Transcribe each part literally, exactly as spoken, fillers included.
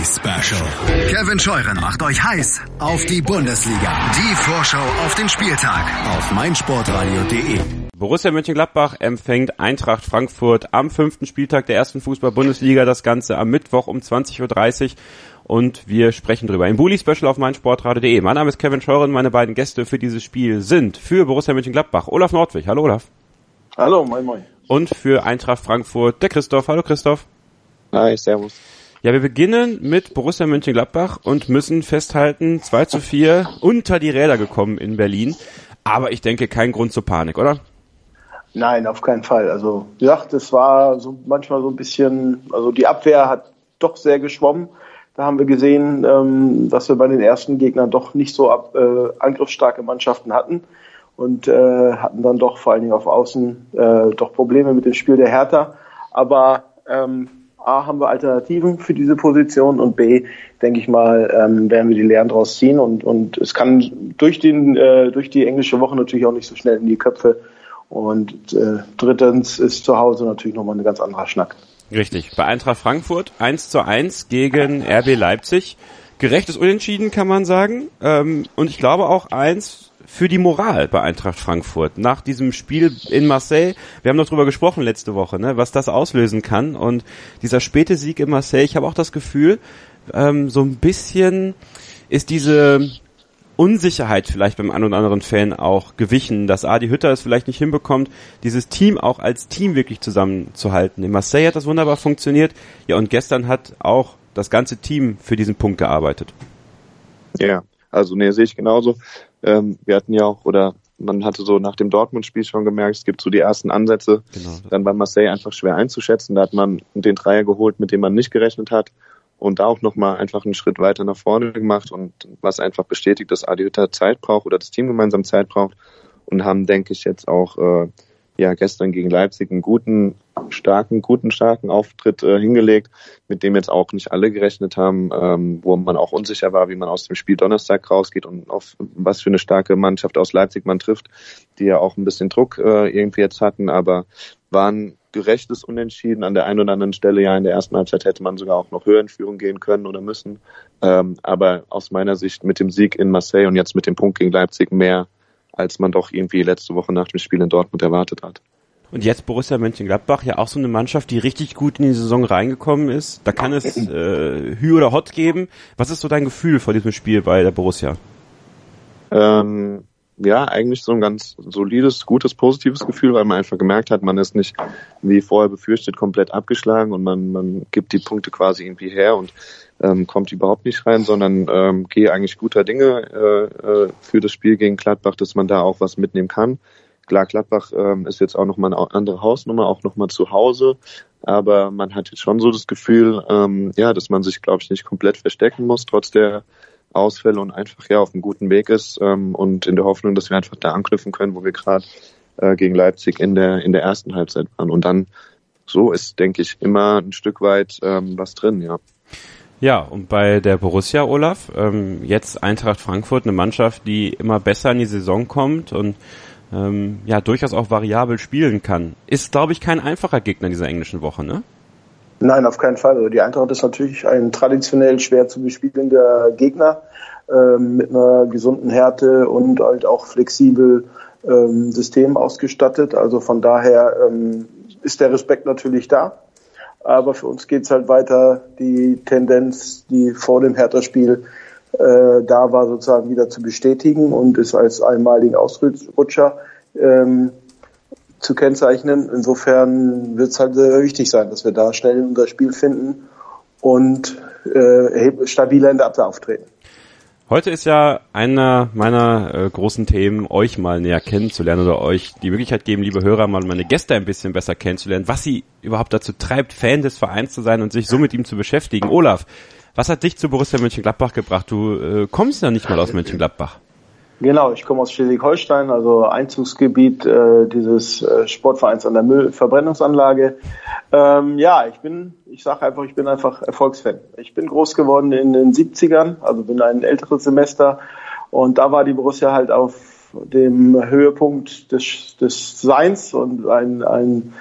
Bully Special. Kevin Scheuren macht euch heiß auf die Bundesliga. Die Vorschau auf den Spieltag auf meinsportradio punkt de. Borussia Mönchengladbach empfängt Eintracht Frankfurt am fünften Spieltag der ersten Fußball-Bundesliga. Das Ganze am Mittwoch um zwanzig Uhr dreißig. Und wir sprechen drüber im Bully Special auf meinsportradio punkt de. Mein Name ist Kevin Scheuren. Meine beiden Gäste für dieses Spiel sind für Borussia Mönchengladbach Olaf Nordwig. Hallo Olaf. Hallo, moin moin. Und für Eintracht Frankfurt der Christoph. Hallo Christoph. Hi, servus. Ja, wir beginnen mit Borussia Mönchengladbach und müssen festhalten, zwei zu vier unter die Räder gekommen in Berlin. Aber ich denke, kein Grund zur Panik, oder? Nein, auf keinen Fall. Also, wie gesagt, es war so manchmal so ein bisschen, also die Abwehr hat doch sehr geschwommen. Da haben wir gesehen, ähm, dass wir bei den ersten Gegnern doch nicht so ab, äh, angriffsstarke Mannschaften hatten und äh, hatten dann doch vor allen Dingen auf Außen äh, doch Probleme mit dem Spiel der Hertha. Aber ähm, A, haben wir Alternativen für diese Position und B, denke ich mal, ähm, werden wir die Lehren draus ziehen und und es kann durch den äh, durch die englische Woche natürlich auch nicht so schnell in die Köpfe und äh, drittens ist zu Hause natürlich nochmal ein ganz anderer Schnack. Richtig, bei Eintracht Frankfurt eins zu eins gegen R B Leipzig. Gerechtes Unentschieden, kann man sagen, ähm, und ich glaube auch eins für die Moral bei Eintracht Frankfurt. Nach diesem Spiel in Marseille, wir haben noch drüber gesprochen letzte Woche, ne, was das auslösen kann. Und dieser späte Sieg in Marseille, ich habe auch das Gefühl, ähm, so ein bisschen ist diese Unsicherheit vielleicht beim einen oder anderen Fan auch gewichen, dass Adi Hütter es vielleicht nicht hinbekommt, dieses Team auch als Team wirklich zusammenzuhalten. In Marseille hat das wunderbar funktioniert. Ja, und gestern hat auch das ganze Team für diesen Punkt gearbeitet. Ja, also nee, sehe ich genauso. Ähm, wir hatten ja auch, oder man hatte so nach dem Dortmund-Spiel schon gemerkt, es gibt so die ersten Ansätze, genau. Dann bei Marseille einfach schwer einzuschätzen. Da hat man den Dreier geholt, mit dem man nicht gerechnet hat und da auch nochmal einfach einen Schritt weiter nach vorne gemacht und was einfach bestätigt, dass Adi Hütter Zeit braucht oder das Team gemeinsam Zeit braucht und haben, denke ich, jetzt auch äh, ja gestern gegen Leipzig einen guten, starken, guten, starken Auftritt äh, hingelegt, mit dem jetzt auch nicht alle gerechnet haben, ähm, wo man auch unsicher war, wie man aus dem Spiel Donnerstag rausgeht und auf was für eine starke Mannschaft aus Leipzig man trifft, die ja auch ein bisschen Druck äh, irgendwie jetzt hatten, aber waren gerechtes Unentschieden. An der einen oder anderen Stelle, ja, in der ersten Halbzeit hätte man sogar auch noch höher in Führung gehen können oder müssen, ähm, aber aus meiner Sicht mit dem Sieg in Marseille und jetzt mit dem Punkt gegen Leipzig mehr, als man doch irgendwie letzte Woche nach dem Spiel in Dortmund erwartet hat. Und jetzt Borussia Mönchengladbach, ja auch so eine Mannschaft, die richtig gut in die Saison reingekommen ist. Da kann es äh, Hü oder Hott geben. Was ist so dein Gefühl vor diesem Spiel bei der Borussia? Ähm, ja, eigentlich so ein ganz solides, gutes, positives Gefühl, weil man einfach gemerkt hat, man ist nicht, wie vorher befürchtet, komplett abgeschlagen und man, man gibt die Punkte quasi irgendwie her und ähm, kommt überhaupt nicht rein, sondern ähm, gehe eigentlich guter Dinge äh, äh, für das Spiel gegen Gladbach, dass man da auch was mitnehmen kann. Klar, Gladbach ähm, ist jetzt auch nochmal eine andere Hausnummer, auch nochmal zu Hause, aber man hat jetzt schon so das Gefühl, ähm, ja, dass man sich, glaube ich, nicht komplett verstecken muss, trotz der Ausfälle und einfach ja auf einem guten Weg ist ähm, und in der Hoffnung, dass wir einfach da anknüpfen können, wo wir gerade äh, gegen Leipzig in der in der ersten Halbzeit waren. Und dann so ist, denke ich, immer ein Stück weit ähm, was drin, ja. Ja, und bei der Borussia, Olaf, ähm, jetzt Eintracht Frankfurt, eine Mannschaft, die immer besser in die Saison kommt und ähm, ja durchaus auch variabel spielen kann. Ist, glaube ich, kein einfacher Gegner dieser englischen Woche, ne? Nein, auf keinen Fall. Also die Eintracht ist natürlich ein traditionell schwer zu bespielender Gegner ähm, mit einer gesunden Härte und halt auch flexibel ähm, System ausgestattet. Also von daher ähm, ist der Respekt natürlich da. Aber für uns geht's halt weiter, die Tendenz, die vor dem Hertha-Spiel äh, da war, sozusagen wieder zu bestätigen und ist als einmaligen Ausrutscher ähm, zu kennzeichnen. Insofern wird es halt sehr wichtig sein, dass wir da schnell in unser Spiel finden und äh, stabiler in der Abwehr auftreten. Heute ist ja einer meiner äh, großen Themen, euch mal näher kennenzulernen oder euch die Möglichkeit geben, liebe Hörer, mal meine Gäste ein bisschen besser kennenzulernen, was sie überhaupt dazu treibt, Fan des Vereins zu sein und sich so mit ihm zu beschäftigen. Olaf, was hat dich zu Borussia Mönchengladbach gebracht? Du äh, kommst ja nicht mal aus Mönchengladbach. Genau, ich komme aus Schleswig-Holstein, also Einzugsgebiet äh, dieses äh, Sportvereins an der Müllverbrennungsanlage. Ähm, ja, ich bin, ich sage einfach, ich bin einfach Erfolgsfan. Ich bin groß geworden in den siebzigern, also bin ein älteres Semester und da war die Borussia halt auf dem Höhepunkt des, des Seins und ein, ein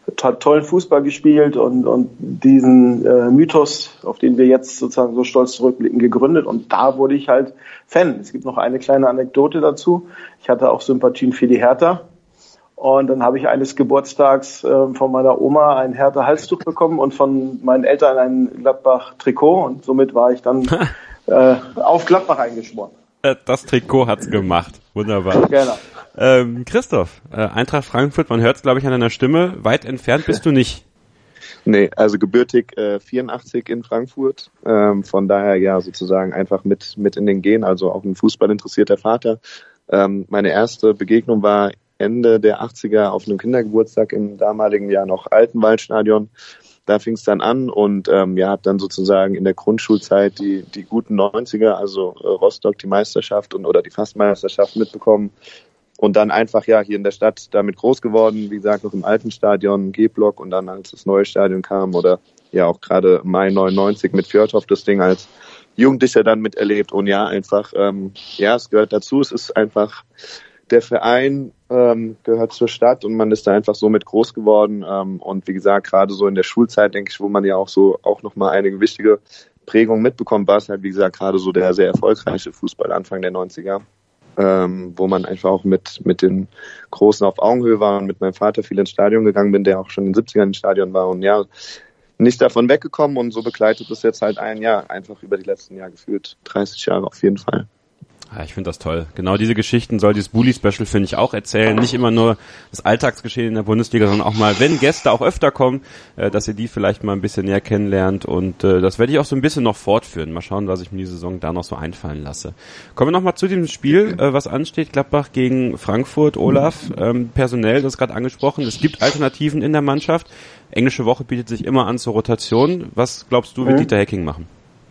hat tollen Fußball gespielt und, und diesen äh, Mythos, auf den wir jetzt sozusagen so stolz zurückblicken, gegründet. Und da wurde ich halt Fan. Es gibt noch eine kleine Anekdote dazu. Ich hatte auch Sympathien für die Hertha. Und dann habe ich eines Geburtstags äh, von meiner Oma ein Hertha-Halstuch bekommen und von meinen Eltern ein Gladbach-Trikot. Und somit war ich dann äh, auf Gladbach eingeschworen. Das Trikot hat's gemacht. Wunderbar. Genau. Ähm, Christoph, äh, Eintracht Frankfurt, man hört es, glaube ich, an deiner Stimme. Weit entfernt bist du nicht. Nee, also gebürtig äh, vierundachtzig in Frankfurt. Ähm, von daher ja sozusagen einfach mit mit in den Genen, also auch ein Fußball interessierter Vater. Ähm, meine erste Begegnung war Ende der achtziger auf einem Kindergeburtstag im damaligen Jahr noch Altenwaldstadion. Da fing es dann an und ähm, ja, habe dann sozusagen in der Grundschulzeit die die guten neunziger, also äh, Rostock die Meisterschaft und oder die Fastmeisterschaft mitbekommen und dann einfach ja hier in der Stadt damit groß geworden, wie gesagt noch im alten Stadion, G-Block und dann als das neue Stadion kam oder ja auch gerade Mai neunundneunzig mit Fjordhoff das Ding als Jugendlicher dann miterlebt und ja einfach ähm, ja es gehört dazu, es ist einfach der Verein ähm, gehört zur Stadt und man ist da einfach so mit groß geworden ähm, und wie gesagt, gerade so in der Schulzeit, denke ich, wo man ja auch so auch nochmal einige wichtige Prägungen mitbekommt, war es halt, wie gesagt, gerade so der sehr erfolgreiche Fußball Anfang der neunziger, ähm, wo man einfach auch mit mit den Großen auf Augenhöhe war und mit meinem Vater viel ins Stadion gegangen bin, der auch schon in den siebzigern im Stadion war und ja, nicht davon weggekommen und so begleitet es jetzt halt ein Jahr, einfach über die letzten Jahre gefühlt, dreißig Jahre auf jeden Fall. Ja, ich finde das toll. Genau diese Geschichten soll dieses Bully-Special, finde ich, auch erzählen. Nicht immer nur das Alltagsgeschehen in der Bundesliga, sondern auch mal, wenn Gäste auch öfter kommen, äh, dass ihr die vielleicht mal ein bisschen näher kennenlernt. Und äh, das werde ich auch so ein bisschen noch fortführen. Mal schauen, was ich mir die Saison da noch so einfallen lasse. Kommen wir nochmal zu diesem Spiel, äh, was ansteht. Gladbach gegen Frankfurt. Olaf, ähm, personell, das ist gerade angesprochen. Es gibt Alternativen in der Mannschaft. Englische Woche bietet sich immer an zur Rotation. Was glaubst du, wird mhm. Dieter Hecking machen?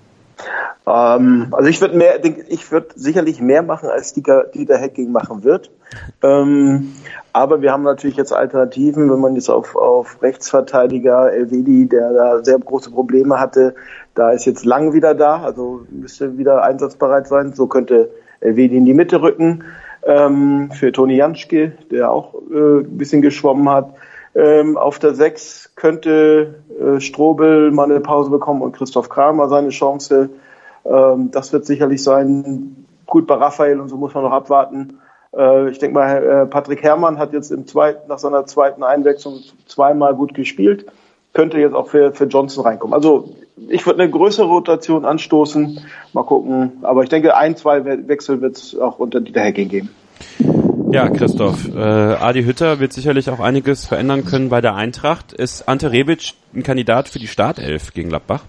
Ähm, also ich würde mehr, ich würde sicherlich mehr machen, als Dieter, Dieter Hecking machen wird. Ähm, aber wir haben natürlich jetzt Alternativen, wenn man jetzt auf, auf Rechtsverteidiger Elvedi, der da sehr große Probleme hatte, da ist jetzt Lang wieder da, also müsste wieder einsatzbereit sein. So könnte Elvedi in die Mitte rücken. Ähm, für Toni Janschke, der auch äh, ein bisschen geschwommen hat. Ähm, auf der sechs könnte äh, Strobel mal eine Pause bekommen und Christoph Kramer seine Chance. Ähm, das wird sicherlich sein. Gut, bei Raphael und so muss man noch abwarten. Äh, ich denke mal, äh, Patrick Herrmann hat jetzt im zweiten, nach seiner zweiten Einwechslung zweimal gut gespielt. Könnte jetzt auch für, für Johnson reinkommen. Also ich würde eine größere Rotation anstoßen. Mal gucken. Aber ich denke, ein, zwei Wechsel wird es auch unter Dieter Hecking geben. Ja, Christoph, äh, Adi Hütter wird sicherlich auch einiges verändern können bei der Eintracht. Ist Ante Rebic ein Kandidat für die Startelf gegen Gladbach?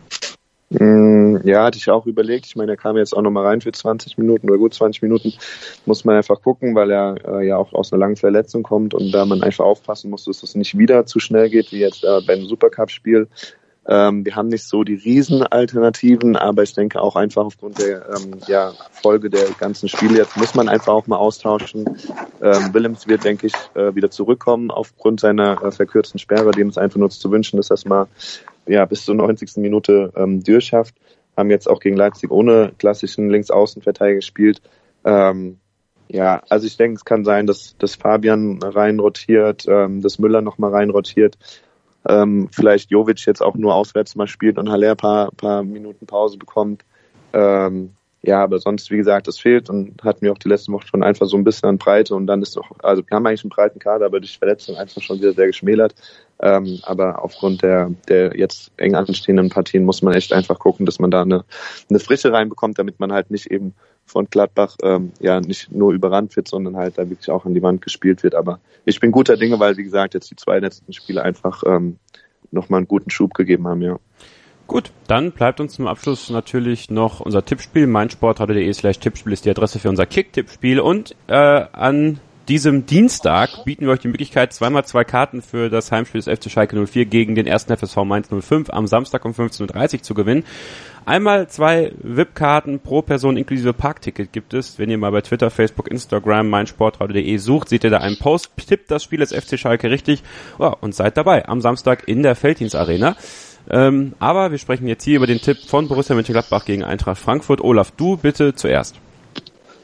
Ja, hatte ich auch überlegt. Ich meine, er kam jetzt auch nochmal rein für zwanzig Minuten oder gut zwanzig Minuten. Muss man einfach gucken, weil er äh, ja auch aus einer langen Verletzung kommt und da man einfach aufpassen muss, dass es nicht wieder zu schnell geht, wie jetzt äh, beim Supercup-Spiel. Ähm, wir haben nicht so die Riesenalternativen, aber ich denke auch einfach aufgrund der ähm, ja, Folge der ganzen Spiele jetzt muss man einfach auch mal austauschen. Ähm, Willems wird, denke ich, äh, wieder zurückkommen aufgrund seiner äh, verkürzten Sperre. Dem ist einfach nur zu wünschen, dass das mal ja bis zur neunzigsten Minute ähm, durchschafft. Haben jetzt auch gegen Leipzig ohne klassischen Linksaußenverteidiger gespielt. Ähm, ja, also ich denke, es kann sein, dass, dass Fabian rein rotiert, ähm, dass Müller nochmal rein rotiert. Ähm, vielleicht Jovic jetzt auch nur auswärts mal spielt und Haller ein paar, paar Minuten Pause bekommt. Ähm, ja, aber sonst, wie gesagt, das fehlt und hatten wir auch die letzten Wochen schon einfach so ein bisschen an Breite und dann ist doch, also wir haben eigentlich einen breiten Kader, aber durch Verletzung einfach schon wieder sehr geschmälert. Ähm, aber aufgrund der, der jetzt eng anstehenden Partien muss man echt einfach gucken, dass man da eine, eine Frische reinbekommt, damit man halt nicht eben von Gladbach ähm, ja nicht nur überrannt wird, sondern halt da wirklich auch an die Wand gespielt wird. Aber ich bin guter Dinge, weil, wie gesagt, jetzt die zwei letzten Spiele einfach ähm, nochmal einen guten Schub gegeben haben, ja. Gut, dann bleibt uns zum Abschluss natürlich noch unser Tippspiel. meinsportradio.de slash Tippspiel ist die Adresse für unser Kick-Tippspiel. Und äh, an diesem Dienstag bieten wir euch die Möglichkeit, zweimal zwei Karten für das Heimspiel des F C Schalke null vier gegen den ersten F S V Mainz null fünf am Samstag um fünfzehn Uhr dreißig zu gewinnen. Einmal zwei V I P-Karten pro Person inklusive Parkticket gibt es. Wenn ihr mal bei Twitter, Facebook, Instagram, meinsportradio.de sucht, seht ihr da einen Post, tippt das Spiel des F C Schalke richtig oh, und seid dabei am Samstag in der Felddienst-Arena. Ähm, aber wir sprechen jetzt hier über den Tipp von Borussia Mönchengladbach gegen Eintracht Frankfurt. Olaf, du bitte zuerst.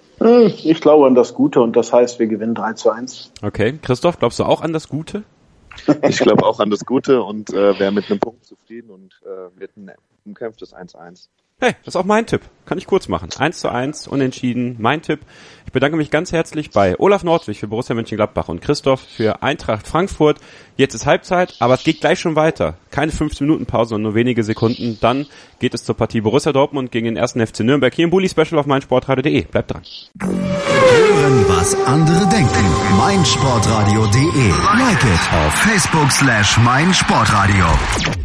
Ich glaube an das Gute und das heißt, wir gewinnen drei zu eins. Okay. Christoph, glaubst du auch an das Gute? Ich glaube auch an das Gute und äh, wäre mit einem Punkt zufrieden und äh, wird ein umkämpftes eins eins. Hey, das ist auch mein Tipp. Kann ich kurz machen. eins zu eins, unentschieden, mein Tipp. Ich bedanke mich ganz herzlich bei Olaf Nordwig für Borussia Mönchengladbach und Christoph für Eintracht Frankfurt. Jetzt ist Halbzeit, aber es geht gleich schon weiter. Keine fünfzehn Minuten Pause, sondern nur wenige Sekunden. Dann geht es zur Partie Borussia Dortmund gegen den ersten F C Nürnberg. Hier im Bully-Special auf meinsportradio punkt de. Bleibt dran. Hören, was andere denken. meinsportradio punkt de. Like it auf Facebook slash meinsportradio.